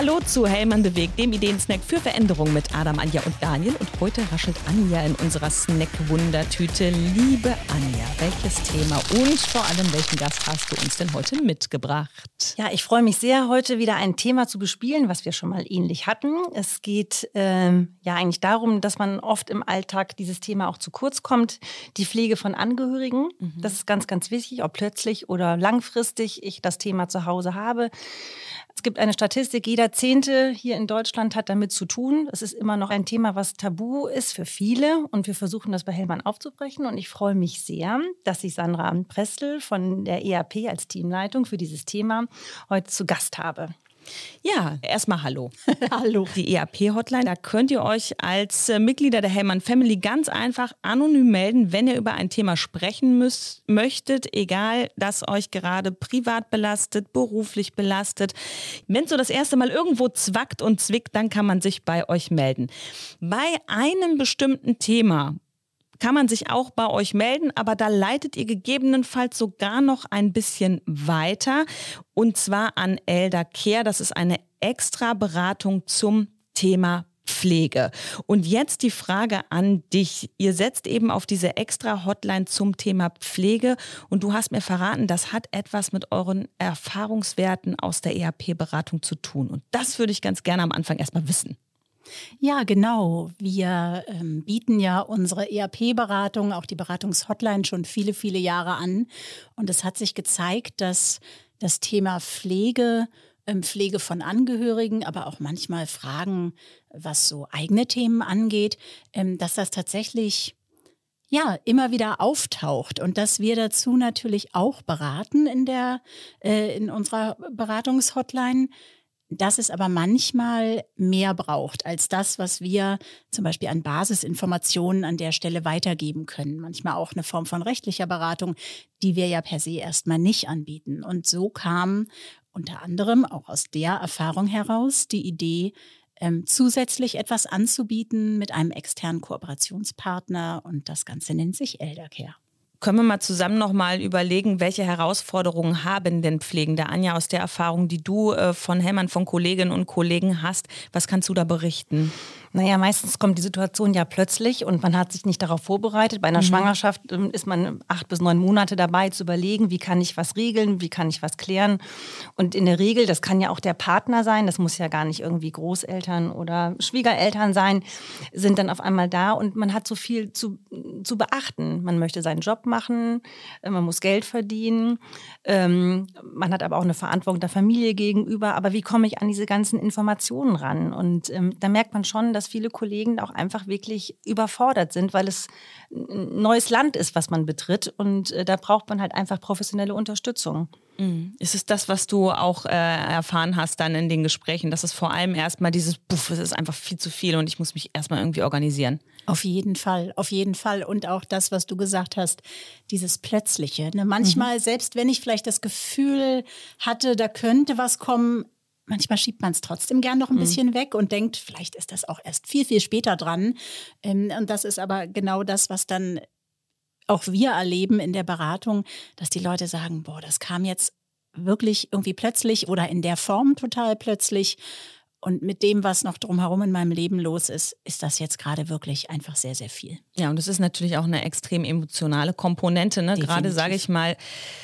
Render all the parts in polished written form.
Hallo zu Hellmann de Weg, dem Ideensnack für Veränderung mit Adam, Anja und Daniel. Und heute raschelt Anja in unserer Snack-Wundertüte. Liebe Anja, welches Thema und vor allem welchen Gast hast du uns denn heute mitgebracht? Ja, ich freue mich sehr, heute wieder ein Thema zu bespielen, was wir schon mal ähnlich hatten. Es geht eigentlich darum, dass man oft im Alltag dieses Thema auch zu kurz kommt. Die Pflege von Angehörigen, das ist ganz, ganz wichtig, ob plötzlich oder langfristig ich das Thema zu Hause habe. Es gibt eine Statistik, jeder Zehnte hier in Deutschland hat damit zu tun. Es ist immer noch ein Thema, was tabu ist für viele und wir versuchen das bei Hellmann aufzubrechen. Und ich freue mich sehr, dass ich Sandra Prestel von der EAP als Teamleitung für dieses Thema heute zu Gast habe. Ja, erstmal hallo. Hallo. Die EAP-Hotline, da könnt ihr euch als Mitglieder der Hellmann Family ganz einfach anonym melden, wenn ihr über ein Thema sprechen möchtet, egal, das euch gerade privat belastet, beruflich belastet. Wenn es so das erste Mal irgendwo zwackt und zwickt, dann kann man sich bei euch melden. Bei einem bestimmten Thema kann man sich auch bei euch melden, aber da leitet ihr gegebenenfalls sogar noch ein bisschen weiter und zwar an Elder Care. Das ist eine extra Beratung zum Thema Pflege. Und jetzt die Frage an dich. Ihr setzt eben auf diese extra Hotline zum Thema Pflege und du hast mir verraten, das hat etwas mit euren Erfahrungswerten aus der EAP-Beratung zu tun. Und das würde ich ganz gerne am Anfang erstmal wissen. Ja, genau. Wir bieten ja unsere EAP-Beratung, auch die Beratungshotline schon viele, viele Jahre an. Und es hat sich gezeigt, dass das Thema Pflege, Pflege von Angehörigen, aber auch manchmal Fragen, was so eigene Themen angeht, dass das tatsächlich immer wieder auftaucht und dass wir dazu natürlich auch beraten in unserer Beratungshotline. Dass es aber manchmal mehr braucht als das, was wir zum Beispiel an Basisinformationen an der Stelle weitergeben können. Manchmal auch eine Form von rechtlicher Beratung, die wir ja per se erstmal nicht anbieten. Und so kam unter anderem auch aus der Erfahrung heraus die Idee, zusätzlich etwas anzubieten mit einem externen Kooperationspartner. Und das Ganze nennt sich Elder Care. Können wir mal zusammen noch mal überlegen, welche Herausforderungen haben denn Pflegende? Anja, aus der Erfahrung, die du von Hellmann, von Kolleginnen und Kollegen hast, was kannst du da berichten? Naja, meistens kommt die Situation ja plötzlich und man hat sich nicht darauf vorbereitet. Bei einer Schwangerschaft ist man 8 bis 9 Monate dabei zu überlegen, wie kann ich was regeln, wie kann ich was klären. Und in der Regel, das kann ja auch der Partner sein, das muss ja gar nicht irgendwie Großeltern oder Schwiegereltern sein, sind dann auf einmal da und man hat so viel zu beachten. Man möchte seinen Job machen, man muss Geld verdienen, man hat aber auch eine Verantwortung der Familie gegenüber. Aber wie komme ich an diese ganzen Informationen ran? Und da merkt man schon, dass viele Kollegen auch einfach wirklich überfordert sind, weil es ein neues Land ist, was man betritt. Und da braucht man halt einfach professionelle Unterstützung. Ist es das, was du auch erfahren hast dann in den Gesprächen, dass es vor allem erstmal dieses Buff, es ist einfach viel zu viel und ich muss mich erstmal irgendwie organisieren? Auf jeden Fall, auf jeden Fall. Und auch das, was du gesagt hast, dieses Plötzliche. Ne? Manchmal, selbst wenn ich vielleicht das Gefühl hatte, da könnte was kommen, manchmal schiebt man es trotzdem gern noch ein bisschen weg und denkt, vielleicht ist das auch erst viel, viel später dran. Und das ist aber genau das, was dann auch wir erleben in der Beratung, dass die Leute sagen, boah, das kam jetzt wirklich irgendwie plötzlich oder in der Form total plötzlich. Und mit dem, was noch drumherum in meinem Leben los ist, ist das jetzt gerade wirklich einfach sehr, sehr viel. Ja, und es ist natürlich auch eine extrem emotionale Komponente, ne? Gerade, sage ich mal,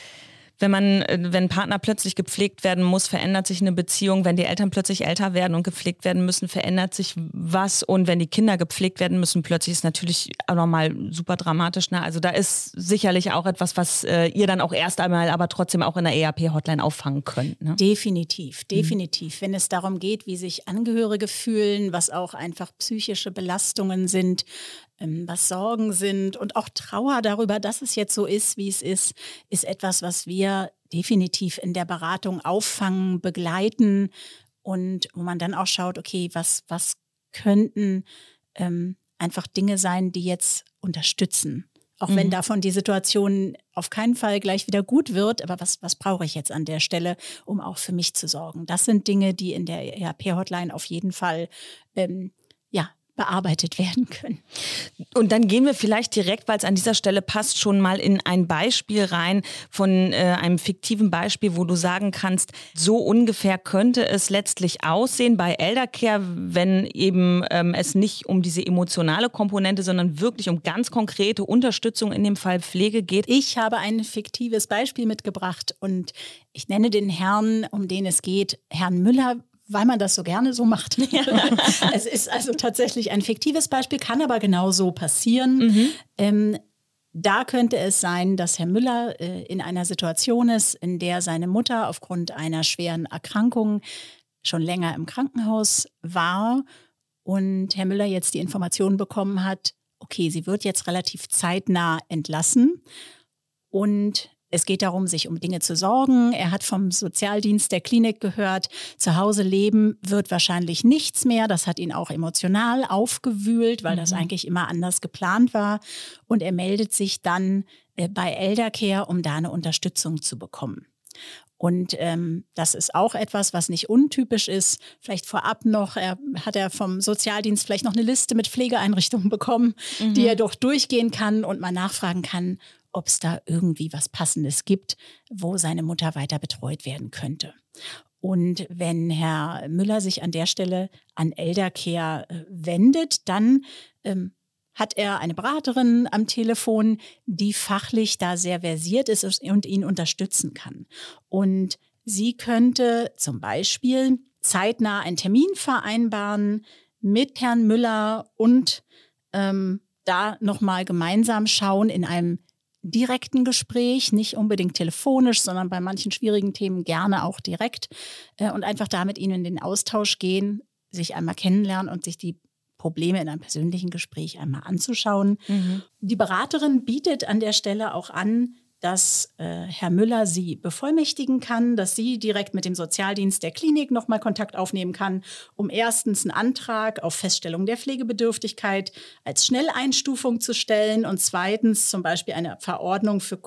wenn Partner plötzlich gepflegt werden muss, verändert sich eine Beziehung. Wenn die Eltern plötzlich älter werden und gepflegt werden müssen, verändert sich was. Und wenn die Kinder gepflegt werden müssen, plötzlich ist natürlich auch nochmal super dramatisch. Ne? Also da ist sicherlich auch etwas, was ihr dann auch erst einmal, aber trotzdem auch in der EAP-Hotline auffangen könnt. Ne? Definitiv, definitiv. Wenn es darum geht, wie sich Angehörige fühlen, was auch einfach psychische Belastungen sind, was Sorgen sind und auch Trauer darüber, dass es jetzt so ist, wie es ist etwas, was wir definitiv in der Beratung auffangen, begleiten und wo man dann auch schaut, okay, was könnten einfach Dinge sein, die jetzt unterstützen. Auch wenn davon die Situation auf keinen Fall gleich wieder gut wird, aber was brauche ich jetzt an der Stelle, um auch für mich zu sorgen? Das sind Dinge, die in der EAP-Hotline auf jeden Fall bearbeitet werden können. Und dann gehen wir vielleicht direkt, weil es an dieser Stelle passt, schon mal in ein Beispiel rein von einem fiktiven Beispiel, wo du sagen kannst, so ungefähr könnte es letztlich aussehen bei Eldercare, wenn eben es nicht um diese emotionale Komponente, sondern wirklich um ganz konkrete Unterstützung, in dem Fall Pflege geht. Ich habe ein fiktives Beispiel mitgebracht und ich nenne den Herrn, um den es geht, Herrn Müller, weil man das so gerne so macht. Ja. Es ist also tatsächlich ein fiktives Beispiel, kann aber genauso passieren. Da könnte es sein, dass Herr Müller in einer Situation ist, in der seine Mutter aufgrund einer schweren Erkrankung schon länger im Krankenhaus war und Herr Müller jetzt die Information bekommen hat, okay, sie wird jetzt relativ zeitnah entlassen und es geht darum, sich um Dinge zu sorgen. Er hat vom Sozialdienst der Klinik gehört, zu Hause leben wird wahrscheinlich nichts mehr. Das hat ihn auch emotional aufgewühlt, weil das eigentlich immer anders geplant war. Und er meldet sich dann bei Eldercare, um da eine Unterstützung zu bekommen. Und das ist auch etwas, was nicht untypisch ist. Vielleicht vorab noch, hat er vom Sozialdienst vielleicht noch eine Liste mit Pflegeeinrichtungen bekommen, die er doch durchgehen kann und mal nachfragen kann, ob es da irgendwie was Passendes gibt, wo seine Mutter weiter betreut werden könnte. Und wenn Herr Müller sich an der Stelle an Eldercare wendet, dann hat er eine Beraterin am Telefon, die fachlich da sehr versiert ist und ihn unterstützen kann. Und sie könnte zum Beispiel zeitnah einen Termin vereinbaren mit Herrn Müller und da nochmal gemeinsam schauen in einem direkten Gespräch, nicht unbedingt telefonisch, sondern bei manchen schwierigen Themen gerne auch direkt und einfach da mit ihnen in den Austausch gehen, sich einmal kennenlernen und sich die Probleme in einem persönlichen Gespräch einmal anzuschauen. Die Beraterin bietet an der Stelle auch an, dass Herr Müller sie bevollmächtigen kann, dass sie direkt mit dem Sozialdienst der Klinik nochmal Kontakt aufnehmen kann, um erstens einen Antrag auf Feststellung der Pflegebedürftigkeit als Schnelleinstufung zu stellen und zweitens zum Beispiel eine Verordnung für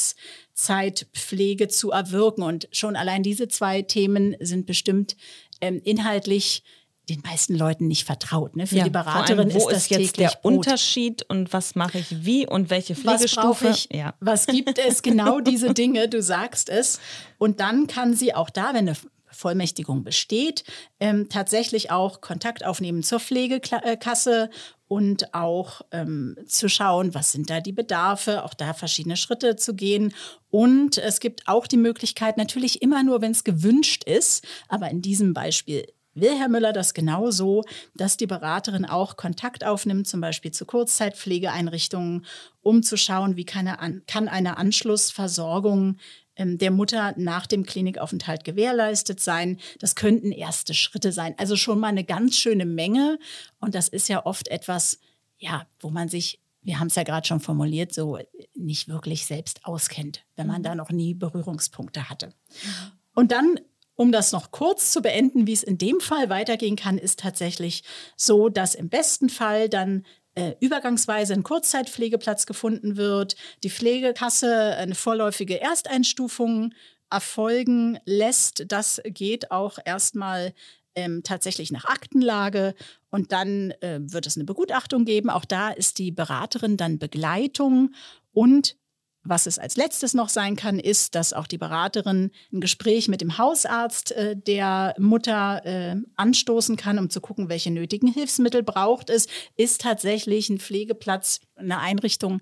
Kurzzeitpflege zu erwirken. Und schon allein diese zwei Themen sind bestimmt inhaltlich den meisten Leuten nicht vertraut. Ne? Für die Beraterin ist das jetzt der Unterschied und was mache ich wie und welche Pflegestufe? Was brauche ich? Ja. Was gibt es? Genau diese Dinge, du sagst es. Und dann kann sie auch da, wenn eine Vollmächtigung besteht, tatsächlich auch Kontakt aufnehmen zur Pflegekasse und auch zu schauen, was sind da die Bedarfe, auch da verschiedene Schritte zu gehen. Und es gibt auch die Möglichkeit, natürlich immer nur, wenn es gewünscht ist, aber in diesem Beispiel will Herr Müller das genauso, dass die Beraterin auch Kontakt aufnimmt, zum Beispiel zu Kurzzeitpflegeeinrichtungen, um zu schauen, wie kann eine Anschlussversorgung der Mutter nach dem Klinikaufenthalt gewährleistet sein. Das könnten erste Schritte sein. Also schon mal eine ganz schöne Menge. Und das ist ja oft etwas, ja, wo man sich, wir haben es ja gerade schon formuliert, so nicht wirklich selbst auskennt, wenn man da noch nie Berührungspunkte hatte. Und dann, um das noch kurz zu beenden, wie es in dem Fall weitergehen kann, ist tatsächlich so, dass im besten Fall dann übergangsweise ein Kurzzeitpflegeplatz gefunden wird, die Pflegekasse eine vorläufige Ersteinstufung erfolgen lässt. Das geht auch erstmal tatsächlich nach Aktenlage und dann wird es eine Begutachtung geben. Auch da ist die Beraterin dann Begleitung und was es als letztes noch sein kann, ist, dass auch die Beraterin ein Gespräch mit dem Hausarzt der Mutter anstoßen kann, um zu gucken, welche nötigen Hilfsmittel braucht es. Ist tatsächlich ein Pflegeplatz, eine Einrichtung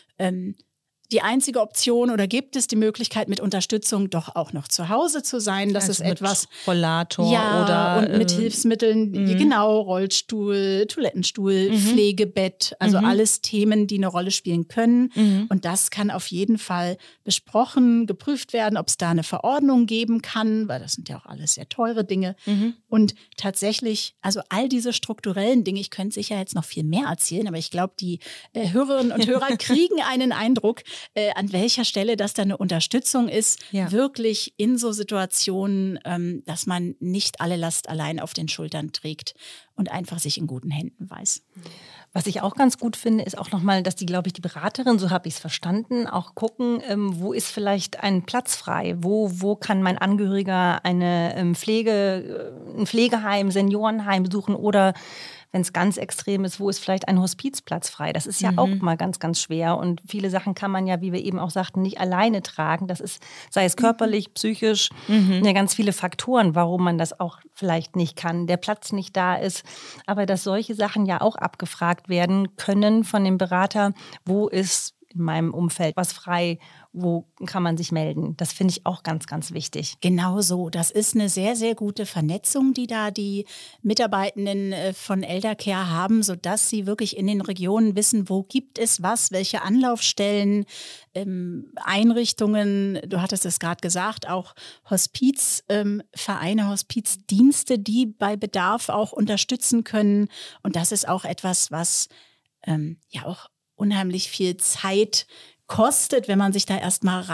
die einzige Option oder gibt es die Möglichkeit, mit Unterstützung doch auch noch zu Hause zu sein? Das also ist etwas. Rollator oder. Und mit Hilfsmitteln, genau, Rollstuhl, Toilettenstuhl, Pflegebett, also alles Themen, die eine Rolle spielen können. Und das kann auf jeden Fall besprochen, geprüft werden, ob es da eine Verordnung geben kann, weil das sind ja auch alles sehr teure Dinge. Und tatsächlich, also all diese strukturellen Dinge, ich könnte sicher jetzt noch viel mehr erzählen, aber ich glaube, die Hörerinnen und Hörer kriegen einen Eindruck, an welcher Stelle das dann eine Unterstützung ist, wirklich in so Situationen, dass man nicht alle Last allein auf den Schultern trägt und einfach sich in guten Händen weiß. Was ich auch ganz gut finde, ist auch nochmal, dass die, glaube ich, die Beraterin, so habe ich es verstanden, auch gucken, wo ist vielleicht ein Platz frei, wo kann mein Angehöriger ein Pflegeheim, Seniorenheim besuchen oder wenn es ganz extrem ist, wo ist vielleicht ein Hospizplatz frei? Das ist ja auch mal ganz, ganz schwer. Und viele Sachen kann man ja, wie wir eben auch sagten, nicht alleine tragen. Das ist, sei es körperlich, psychisch, ja, ganz viele Faktoren, warum man das auch vielleicht nicht kann, der Platz nicht da ist. Aber dass solche Sachen ja auch abgefragt werden können von dem Berater, wo ist in meinem Umfeld was frei, wo kann man sich melden. Das finde ich auch ganz, ganz wichtig. Genau so. Das ist eine sehr, sehr gute Vernetzung, die da die Mitarbeitenden von Eldercare haben, sodass sie wirklich in den Regionen wissen, wo gibt es was, welche Anlaufstellen, Einrichtungen, du hattest es gerade gesagt, auch Hospizvereine, Hospizdienste, die bei Bedarf auch unterstützen können. Und das ist auch etwas, was ja auch unheimlich viel Zeit kostet, wenn man sich da erstmal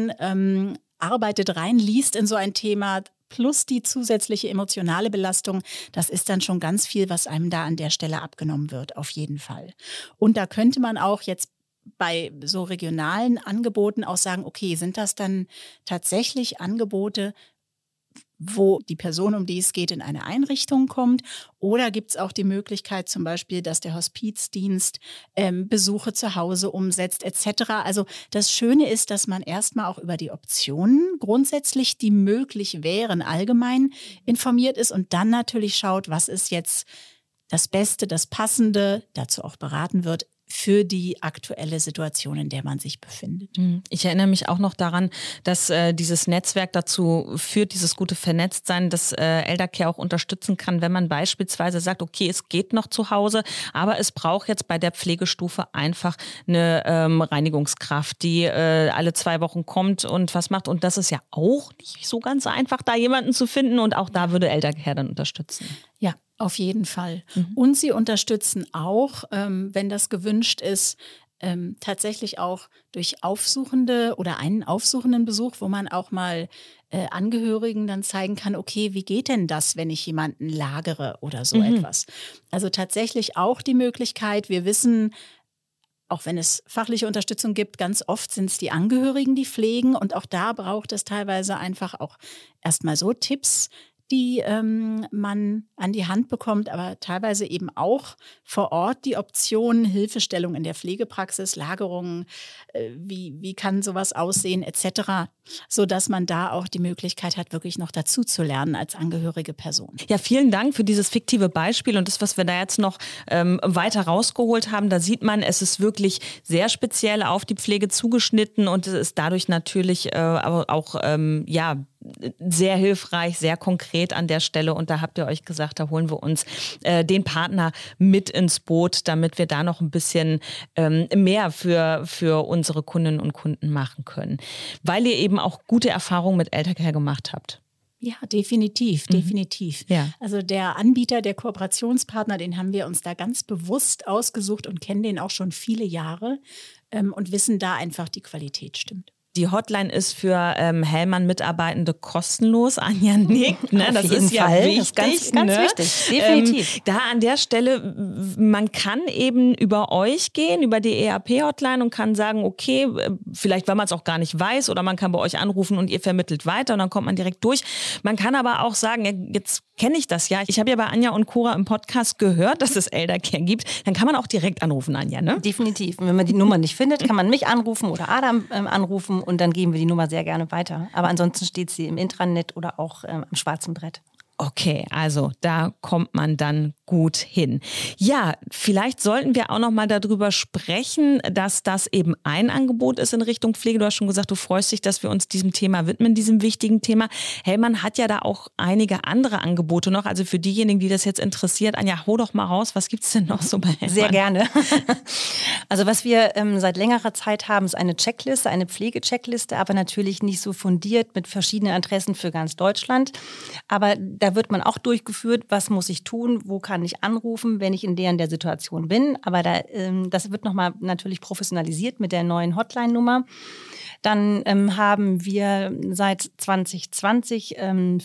reinliest in so ein Thema, plus die zusätzliche emotionale Belastung. Das ist dann schon ganz viel, was einem da an der Stelle abgenommen wird, auf jeden Fall. Und da könnte man auch jetzt bei so regionalen Angeboten auch sagen, okay, sind das dann tatsächlich Angebote, wo die Person, um die es geht, in eine Einrichtung kommt? Oder gibt es auch die Möglichkeit zum Beispiel, dass der Hospizdienst Besuche zu Hause umsetzt etc.? Also das Schöne ist, dass man erstmal auch über die Optionen grundsätzlich, die möglich wären, allgemein informiert ist und dann natürlich schaut, was ist jetzt das Beste, das Passende, dazu auch beraten wird, für die aktuelle Situation, in der man sich befindet. Ich erinnere mich auch noch daran, dass dieses Netzwerk dazu führt, dieses gute Vernetztsein, dass Eldercare auch unterstützen kann, wenn man beispielsweise sagt, okay, es geht noch zu Hause, aber es braucht jetzt bei der Pflegestufe einfach eine Reinigungskraft, die alle 2 Wochen kommt und was macht. Und das ist ja auch nicht so ganz einfach, da jemanden zu finden. Und auch da würde Eldercare dann unterstützen. Ja, auf jeden Fall. Und sie unterstützen auch, wenn das gewünscht ist, tatsächlich auch durch Aufsuchende oder einen aufsuchenden Besuch, wo man auch mal Angehörigen dann zeigen kann, okay, wie geht denn das, wenn ich jemanden lagere oder so etwas. Also tatsächlich auch die Möglichkeit, wir wissen, auch wenn es fachliche Unterstützung gibt, ganz oft sind es die Angehörigen, die pflegen. Und auch da braucht es teilweise einfach auch erstmal so Tipps, die man an die Hand bekommt, aber teilweise eben auch vor Ort die Option, Hilfestellung in der Pflegepraxis, Lagerungen, wie kann sowas aussehen etc., sodass man da auch die Möglichkeit hat, wirklich noch dazu zu lernen als angehörige Person. Ja, vielen Dank für dieses fiktive Beispiel und das, was wir da jetzt noch weiter rausgeholt haben, da sieht man, es ist wirklich sehr speziell auf die Pflege zugeschnitten und es ist dadurch natürlich auch sehr hilfreich, sehr konkret an der Stelle. Und da habt ihr euch gesagt, da holen wir uns den Partner mit ins Boot, damit wir da noch ein bisschen mehr für unsere Kundinnen und Kunden machen können. Weil ihr eben auch gute Erfahrungen mit Eldercare gemacht habt. Ja, definitiv. Ja. Also der Anbieter, der Kooperationspartner, den haben wir uns da ganz bewusst ausgesucht und kennen den auch schon viele Jahre und wissen da einfach, die Qualität stimmt. Die Hotline ist für Hellmann-Mitarbeitende kostenlos. Anja nickt, ne? Das ist ja Fall. wichtig. Das ist ganz wichtig, definitiv. Da an der Stelle, man kann eben über euch gehen, über die EAP-Hotline und kann sagen, okay, vielleicht weil man es auch gar nicht weiß oder man kann bei euch anrufen und ihr vermittelt weiter und dann kommt man direkt durch. Man kann aber auch sagen, ja, jetzt kenne ich das ja. Ich habe ja bei Anja und Cora im Podcast gehört, dass es Eldercare gibt. Dann kann man auch direkt anrufen, Anja, ne? Definitiv. Und wenn man die Nummer nicht findet, kann man mich anrufen oder Adam anrufen und dann geben wir die Nummer sehr gerne weiter. Aber ansonsten steht sie im Intranet oder auch am schwarzen Brett. Okay, also da kommt man dann gut hin. Ja, vielleicht sollten wir auch noch mal darüber sprechen, dass das eben ein Angebot ist in Richtung Pflege. Du hast schon gesagt, du freust dich, dass wir uns diesem Thema widmen, diesem wichtigen Thema. Hellmann hat ja da auch einige andere Angebote noch. Also für diejenigen, die das jetzt interessiert, Anja, hau doch mal raus, was gibt's denn noch so bei Hellmann? Sehr gerne. Also was wir seit längerer Zeit haben, ist eine Checkliste, eine Pflegecheckliste, aber natürlich nicht so fundiert mit verschiedenen Adressen für ganz Deutschland. Aber da wird man auch durchgeführt, was muss ich tun, wo kann ich anrufen, wenn ich in der Situation bin. Aber das wird nochmal natürlich professionalisiert mit der neuen Hotline-Nummer. Dann haben wir seit 2020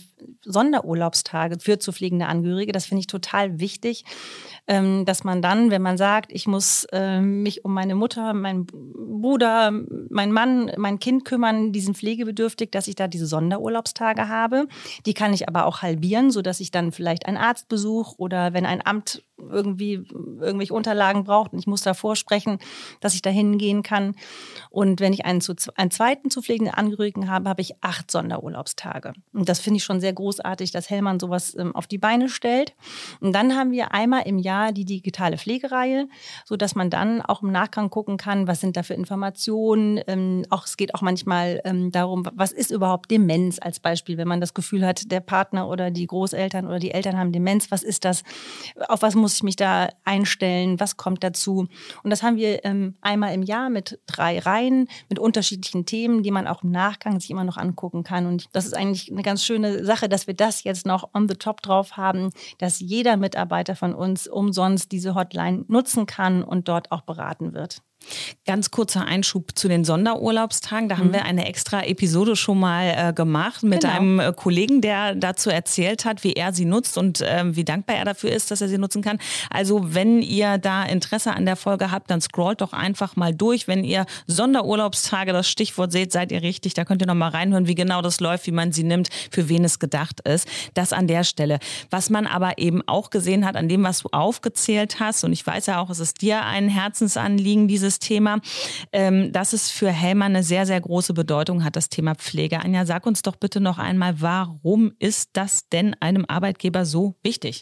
Sonderurlaubstage für zu pflegende Angehörige. Das finde ich total wichtig, dass man dann, wenn man sagt, ich muss mich um meine Mutter, meinen Bruder, meinen Mann, mein Kind kümmern, die sind pflegebedürftig, dass ich da diese Sonderurlaubstage habe. Die kann ich aber auch halbieren, sodass ich dann vielleicht einen Arztbesuch oder wenn ein Amt irgendwie irgendwelche Unterlagen braucht und ich muss da vorsprechen, dass ich da hingehen kann. Und wenn ich einen zweiten zu pflegenden Angehörigen habe, habe ich 8 Sonderurlaubstage. Und das finde ich schon sehr großartig, dass Hellmann sowas auf die Beine stellt. Und dann haben wir einmal im Jahr die digitale Pflegereihe, sodass man dann auch im Nachgang gucken kann, was sind da für Informationen. Es geht auch manchmal darum, was ist überhaupt Demenz als Beispiel, wenn man das Gefühl hat, der Partner oder die Großeltern oder die Eltern haben Demenz, was ist das? Auf was muss ich mich da einstellen? Was kommt dazu? Und das haben wir einmal im Jahr mit 3 Reihen, mit unterschiedlichen Themen, die man auch im Nachgang sich immer noch angucken kann. Und das ist eigentlich eine ganz schöne Sache, dass wir das jetzt noch on the top drauf haben, dass jeder Mitarbeiter von uns umsonst diese Hotline nutzen kann und dort auch beraten wird. Ganz kurzer Einschub zu den Sonderurlaubstagen. Da haben wir eine extra Episode schon mal gemacht mit einem Kollegen, der dazu erzählt hat, wie er sie nutzt und wie dankbar er dafür ist, dass er sie nutzen kann. Also wenn ihr da Interesse an der Folge habt, dann scrollt doch einfach mal durch. Wenn ihr Sonderurlaubstage, das Stichwort seht, seid ihr richtig. Da könnt ihr noch mal reinhören, wie genau das läuft, wie man sie nimmt, für wen es gedacht ist. Das an der Stelle. Was man aber eben auch gesehen hat, an dem, was du aufgezählt hast, und ich weiß ja auch, es ist dir ein Herzensanliegen, dieses Thema, dass es für Hellmann eine sehr, sehr große Bedeutung hat, das Thema Pflege. Anja, sag uns doch bitte noch einmal, warum ist das denn einem Arbeitgeber so wichtig?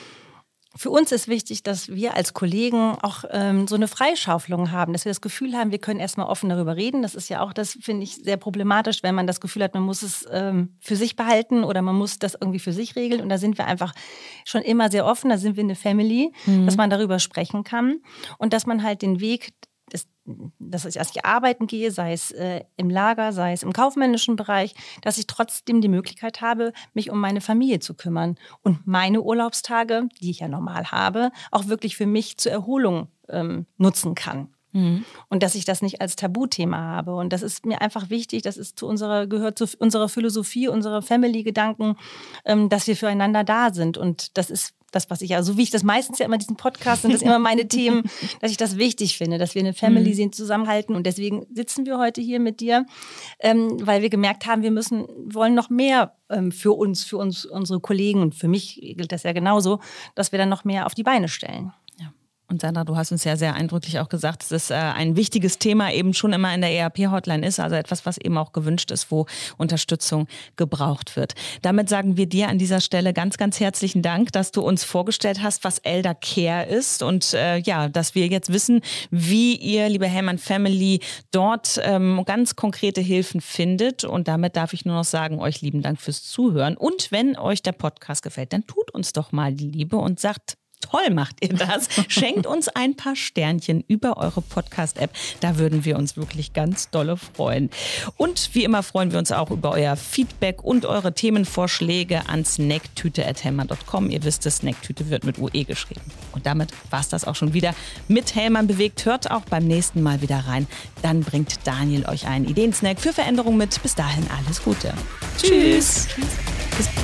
Für uns ist wichtig, dass wir als Kollegen auch so eine Freischaufelung haben, dass wir das Gefühl haben, wir können erstmal offen darüber reden. Das ist ja auch, das finde ich sehr problematisch, wenn man das Gefühl hat, man muss es für sich behalten oder man muss das irgendwie für sich regeln. Und da sind wir einfach schon immer sehr offen, da sind wir eine Family, dass man darüber sprechen kann und dass man halt den Weg, dass ich arbeiten gehe, sei es im Lager, sei es im kaufmännischen Bereich, dass ich trotzdem die Möglichkeit habe, mich um meine Familie zu kümmern und meine Urlaubstage, die ich ja normal habe, auch wirklich für mich zur Erholung nutzen kann. Und dass ich das nicht als Tabuthema habe. Und das ist mir einfach wichtig, das ist gehört zu unserer Philosophie, unserer Family-Gedanken, dass wir füreinander da sind. Und das ist das, was ich, also wie ich das meistens ja immer diesen Podcast sind, das immer meine Themen, dass ich das wichtig finde, dass wir eine Family sind, zusammenhalten. Und deswegen sitzen wir heute hier mit dir, weil wir gemerkt haben, wir wollen noch mehr für uns, unsere Kollegen und für mich gilt das ja genauso, dass wir dann noch mehr auf die Beine stellen. Und Sandra, du hast uns ja sehr eindrücklich auch gesagt, dass es ein wichtiges Thema eben schon immer in der ERP-Hotline ist, also etwas, was eben auch gewünscht ist, wo Unterstützung gebraucht wird. Damit sagen wir dir an dieser Stelle ganz, ganz herzlichen Dank, dass du uns vorgestellt hast, was Elder Care ist und dass wir jetzt wissen, wie ihr, liebe Hellmann Family, dort ganz konkrete Hilfen findet. Und damit darf ich nur noch sagen, euch lieben Dank fürs Zuhören. Und wenn euch der Podcast gefällt, dann tut uns doch mal die Liebe und sagt, toll macht ihr das. Schenkt uns ein paar Sternchen über eure Podcast-App. Da würden wir uns wirklich ganz dolle freuen. Und wie immer freuen wir uns auch über euer Feedback und eure Themenvorschläge an snacktüte@hellmann.com. Ihr wisst es, Snacktüte wird mit UE geschrieben. Und damit war es das auch schon wieder mit Hellmann bewegt. Hört auch beim nächsten Mal wieder rein. Dann bringt Daniel euch einen Ideensnack für Veränderung mit. Bis dahin alles Gute. Tschüss. Bis